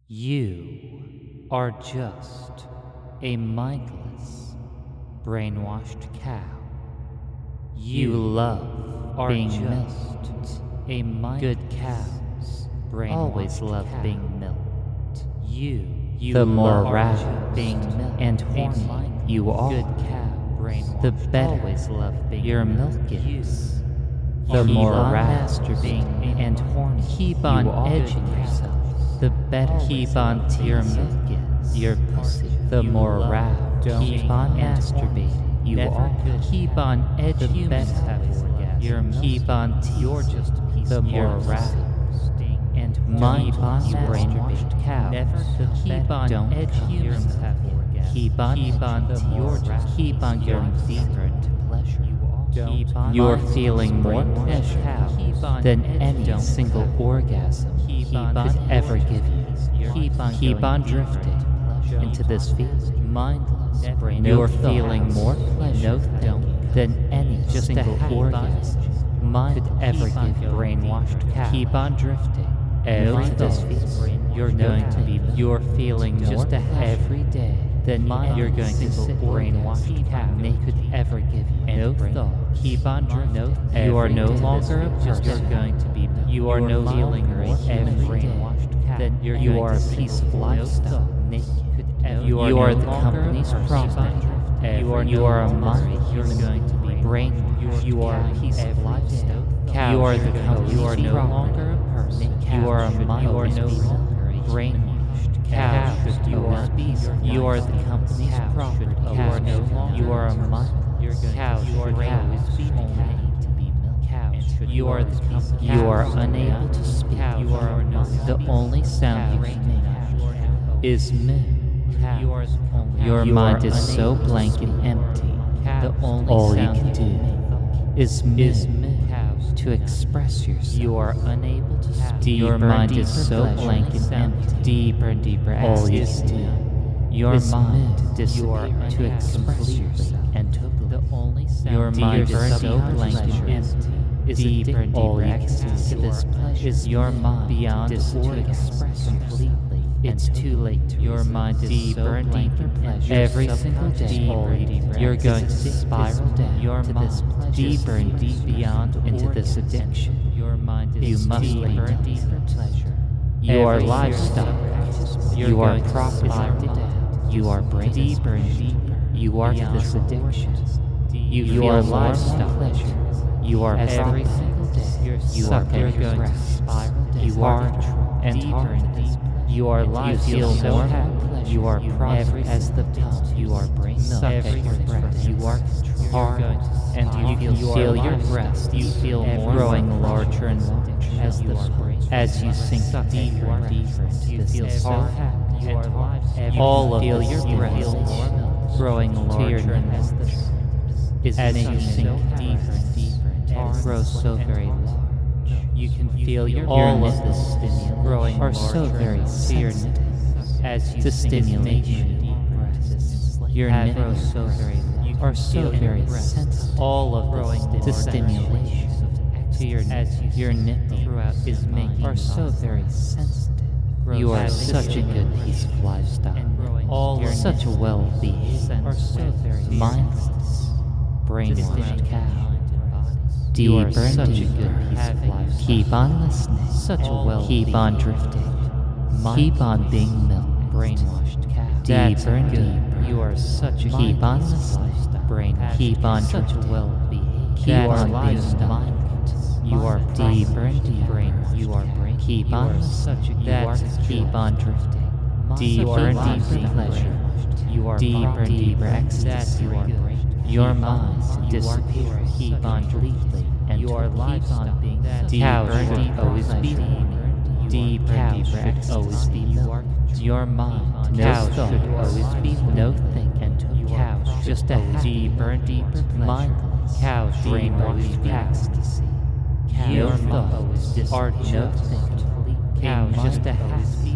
You are just a mindless, brainwashed cow. You love being milked. A good cows always love being milked. The more rabid being milked and horny you are, the better your milk is. The more rabid and horny keep on edging yourself, the better keep on your milk is. Your pussy. The more rabid keep on masturbating you are, keep on edging the better your milk. Keep on you're just a piece the more rabid and mind on brainwashed cow. Never keep on edge humans have orgasm. Keep on you're just keep on going deeper into pleasure. You're feeling more pleasure than any single orgasm could ever give you. Keep on drifting into this feeling, mindless. You're feeling more pleasure than any single orgasm could ever give you. Brainwashed cow. Keep on drifting. Every day you're going to be. You're feeling more every day than you're going to sit brainwashed cow could ever give you. No thought. Keep on drifting. You are no longer a person. You're going to be. You are no longer every brainwashed cow. Then you are a piece of lifestyle. Naked. You are the company's property. You are a mind. You're going to be brainwashed. You are a piece of lifestyle. You are the company's property. You are no longer a person. You are a mind. You are no longer a brainwashed cow. You are the company's property. You are a mind. Cows should always be made to be milked. You are the company. You are unable to speak. You are the only sound you can make is moo. Your mind is so blank and empty. The only all you can do is moo to express yourself. You are unable to speak. Your mind is so blank and empty. Deeper and deeper. All you can do. Your mind disappear to express yourself. And the only sound your mind is so blank and empty. Is deeper and deeper ecstasy to this pleasure. Is your mind beyond to express completely? It's too late to your mind is deeper and deeper pleasure. Every single day, you're going to spiral down your to this deeper and deeper beyond into this addiction. Your mind is deeper and deeper pleasure. You are livestock. You are property. You are brain deeper and deeper. You are to this addiction. You are livestock pleasure. You are every single day. You are going to spiral down. You are and deeper and deeper. You are live. You feel more happy. You are prosperous as the tongue. You are brain milk every breath. You are hard, and you feel your breast. You feel more growing larger and larger as you sink deeper and deeper into this. You feel so happy. You are live. All of feel your breast growing larger and larger as you sink deeper and deeper and grow so very large. You can feel your all of this stimulation growing are so very sensitive as you stimulation. Your nipples so very are so very sensitive. All of growing to stimulation to your nipple is making are so very sensitive. You are such a good piece of lifestyle. All such a well-behaved, mindless, brainwashed cow. Deeper and such a good piece of life. Keep on listening. Such a well. Keep on drifting. Keep on being milked. Brainwashed cow. Deeper and deeper. You are such a keep on listening. Brain. Keep on such a well behaved. Keep on being mindful. You are deeper and deeper. You are brain. Keep on such a that keep on drifting. Deeper and deeper pleasure. You are deeper and deeper ecstasy. You are brain. Your mind disappears. Keep on completely, and your lives on being cows should always be deep. Cows should always be milk. Your mind, cows should always be no think, and cows just a deeper and deeper mindless. Cows brainwashed ecstasy. Your thoughts are no think. Cows just a happy.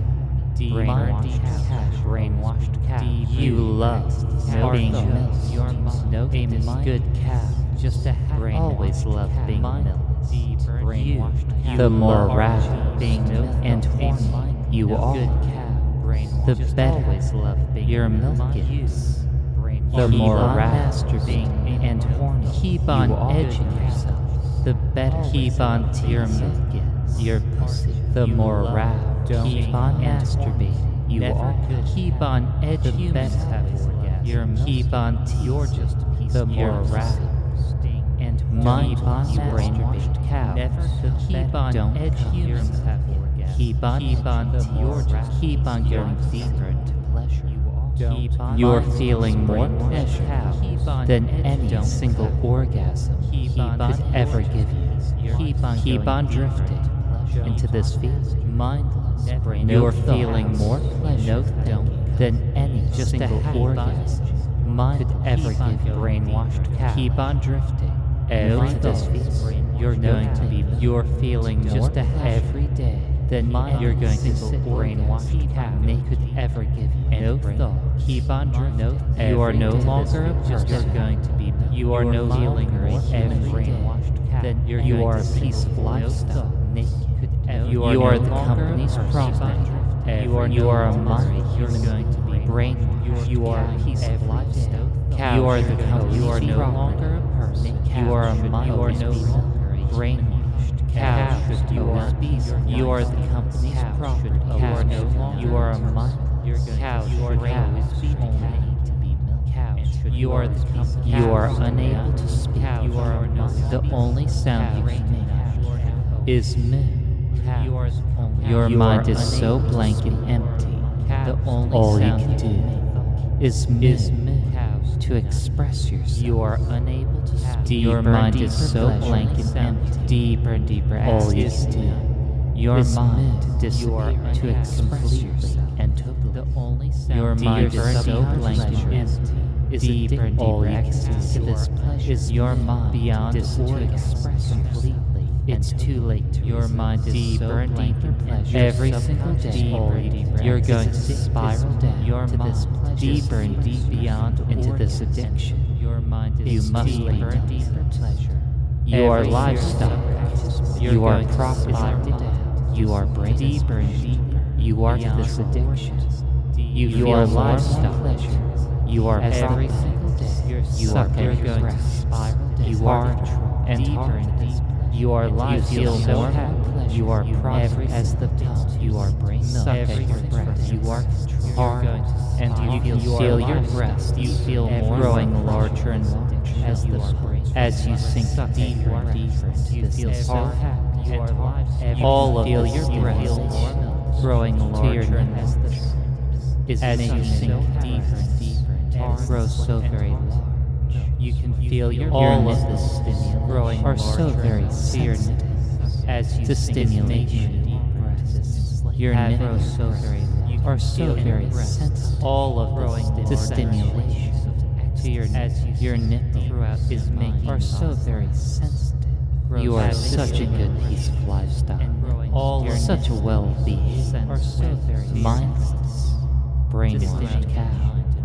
Brainwashed cow. You love being milked. Your no good cow. Just a brain always love being milked. Brainwashed cow. The more rational being milked and horny you are, the better your milk gets. The more masturbating and horny keep on edging yourself, the better keep on your milk gets. Your pussy, the more rap, keep on masturbating. You all keep on edging, the better your keep on you're just a piece the more rap. And mind on brainwashed cow. Never keep on edge humans keep on you're just keep on going deeper into pleasure. You're feeling more pleasure than any single orgasm could ever give you. Keep on drifting into this feeling, mindless. You're feeling more pleasure than any single orgasm mind could ever give you. Brainwashed cow. Keep on drifting. Every day you're going to be. You're feeling just every day. Then you're going to sit brainwashed cow could ever give you. No thought. Keep on drifting. You are no longer a person. You're going to be. You are no longer a brainwashed cow. Then you are a piece of lifestyle. Naked. You are the company's property. You are a mind. You're going to be brainwashed. You are a piece of lifestyle. You are the company's property. You are no longer a person. You are a mind. You are no longer a brainwashed. Cow should you are the company's property. You are a mind. Cow should always be made to be milked. You are the company. You are unable to speak. You are the only sound you can make is moo. Your mind is so blank and empty. The only all you can do is moo. To express yourself, you are unable to speak. Your mind is so blank and empty. Deeper and deeper. All you can do. Your mind disappear to express yourself, and the only sound. Your mind is so blank and empty. Is deeper and deeper ecstasy to this pleasure. Is your mind beyond to express completely? It's too late to your mind is deeper and deeper pleasure. Every single day, you're going to spiral down your to this deeper and deeper beyond into this addiction. Your mind is deeper and deeper pleasure. You are livestock. You are property. You are brain deeper and deeper. You are to this addiction. You are livestock pleasure. You are every single day. You are going to spiral down. You are and deeper and deeper. You are live. You feel more happy. You are prosperous as the tongue. You are brain milk every breath. You are hard, and you feel your breast. You feel more growing larger and larger as you sink deeper and deeper into this. You feel so happy. You are live. All of your breast growing larger and larger as you sink deeper and deeper and grows so very large. You can feel your all of the stimulation growing are so very sensitive as you stimulation. Your nipples so very are so very sensitive. All of growing to stimulation to your nipple throughout is making are so very sensitive. You are such a good piece of lifestyle. All such a well-behaved, mindless, brainwashed cow.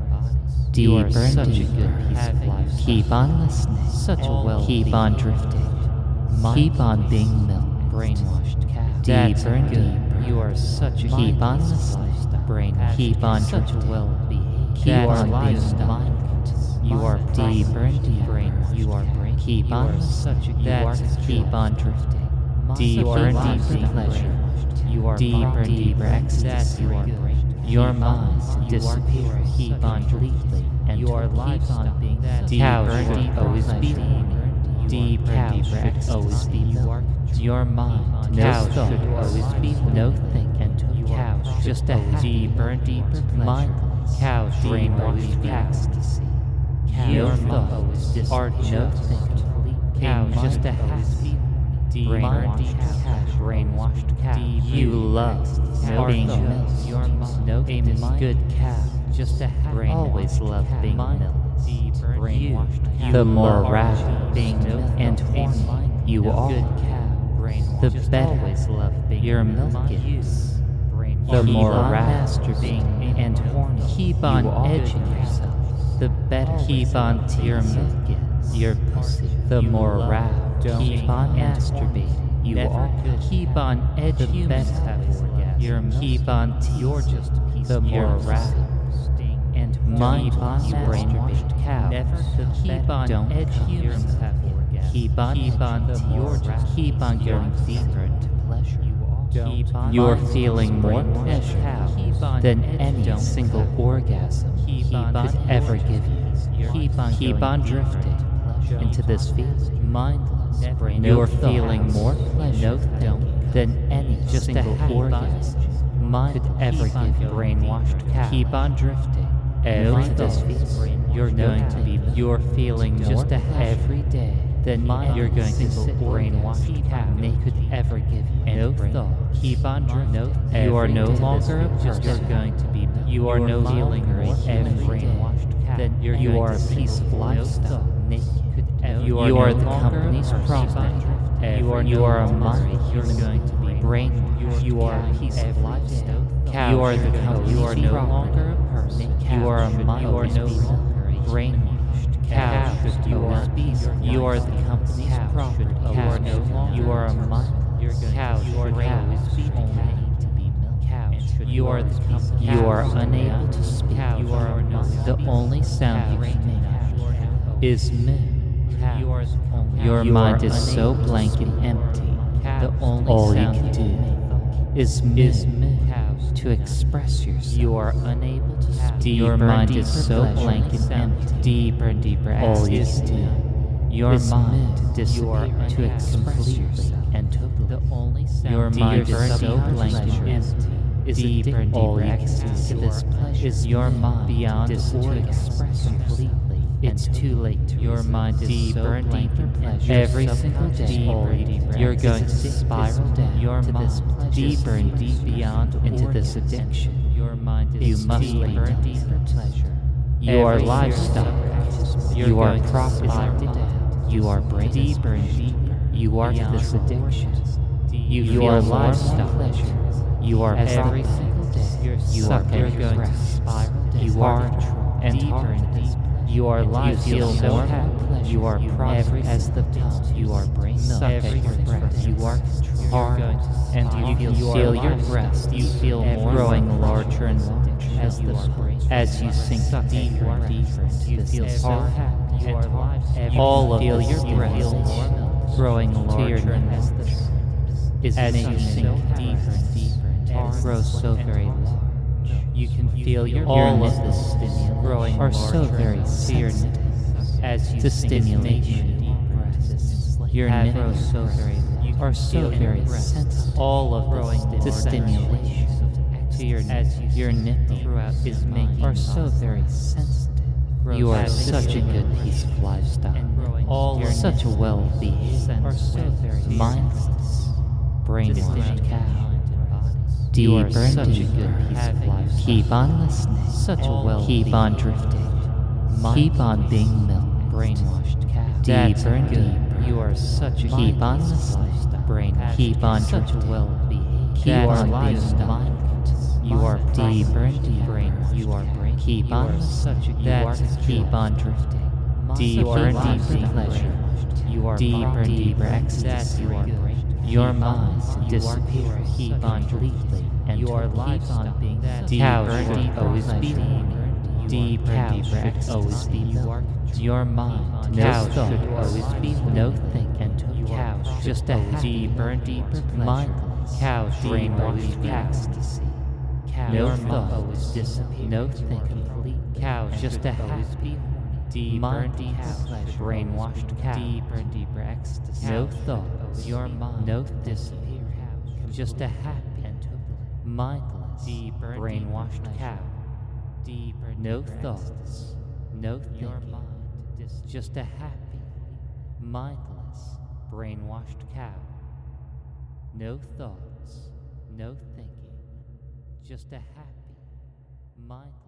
Deeper and such a good piece of life. Keep on listening. Such a well. Keep on drifting. Keep on being milked. Brainwashed cow. Deeper and deeper. You are such a keep on listening. Brainwashed. Keep on such a well behaved. Keep on being mindful. You are deeper and deeper. You are brain. Keep on such a that keep on drifting. Deeper and deeper pleasure. You are deeper and deeper ecstasy. You are brain. Your mind disappears. Keep on completely, and your life on being cow should always be deep. Cow should always be milk. Your mind, cow should always be no think, and cow just a deeper and deeper mindless. Cow brain always be ecstasy. Your thoughts are no think. Cow just a happy. Brainwashed cow. You love being milked. Your no good cow. Just a brain always love being milked. Brainwashed. The more rational being milked and horny you are, the better your milk gets. The more rational being and horny keep on edging yourself, the better keep on to your milk gets. Your pussy. The more rational keep on masturbating. You all keep on edging the better You're keep on teasing. You're just the more aroused and mindless brainwashed cow. Never keep on edge humans have orgasm. Keep on keep on going deeper into pleasure. You're feeling more pleasure than any single orgasm could ever give you. Keep on drifting into this feeling, mindless. You're feeling more pleasure than any single orgasm could ever give you. Brainwashed cow. Keep on drifting. Every day you're going to be. You're feeling just every day. Then you're going to sit brainwashed cow could ever give you. No thought. Keep on drifting. You are no longer a person. You're going to be. You are no longer a brainwashed cow. Then you are a piece of lifestyle. You are the company's property. You are a mind. You're going to be brain. You are a piece of lifestyle. You are the company's property. You are no longer a person. You are a mind. You are no longer a brainwashed cow. You are the company's property. You are no longer. You are a mind. Cow. You are always be only to be milk. Cow. You are the company. You are unable to speak. You are the only sound you can make is moo. Your mind is so blank and empty. The only all you can do is moo to express yourself. You are unable to speak. Your mind is so blank and empty. Deeper and deeper. All you can do. Your mind disappear to express yourself. And the only sound. Your mind is so blank and empty. Is deeper and deeper ecstasy to this pleasure. Is your mind beyond to express completely? It's too late. Your mind is deeper and deeper pleasure. Every single day, you're going to spiral down your mind deeper and deeper beyond into this addiction. Your mind is deeper and deeper pleasure. Your lifestyle. You are property. You are brain deeper and deeper. You are to this addiction. You are lifestyle pleasure. You are every single day. You are going to spiral down. You are and deeper and deeper. You are life. You feel more happy. You are prosperous as the tongue. You are brain milk every breath. You are hard, and you feel your breast. You feel more growing larger and larger as you sink deeper and deeper into this. You feel so happy. You are life. All of your breast growing larger and larger as you sink deeper and deeper and grows so very large. You can feel your all of the stimulation growing are so very sensitive as you stimulation. Your nipples so very are so very sensitive. All of growing to stimulation to your nipple is making are so very sensitive. You are such a good piece of lifestyle. All such a well-behaved, mindless, brainwashed cow. Deeper and such a good piece of life. Keep on listening. Such a well. Keep on drifting. Keep on being milked. Brainwashed cow. Deeper and deeper. You are such a keep on listening. Brain. Keep on such a well behaved. Keep on being mindful. You are deeper and deeper. You are brain. Keep on such a that's keep on drifting. Deeper and deeper pleasure. You are deeper and deeper ecstasy. You are brain. Your mind disappears. Keep on completely, and your life on being cow should always be deeper and deeper. Always be milk. Your mind, cow should always be no think and cow just a deeper and deeper mindless. Cow brainwashed ecstasy. No thought always disappear. No think complete. Cow just a happy. Deeper and deeper pleasure. Brainwashed cow. Deeper and deeper ecstasy. No thought. Your mind. No disappear. Just a happy and mindless. Deeper brainwashed cow. Deeper. No thoughts. No thinking. Just a happy, mindless, brainwashed cow. No thoughts. No thinking. Just a happy, mindless.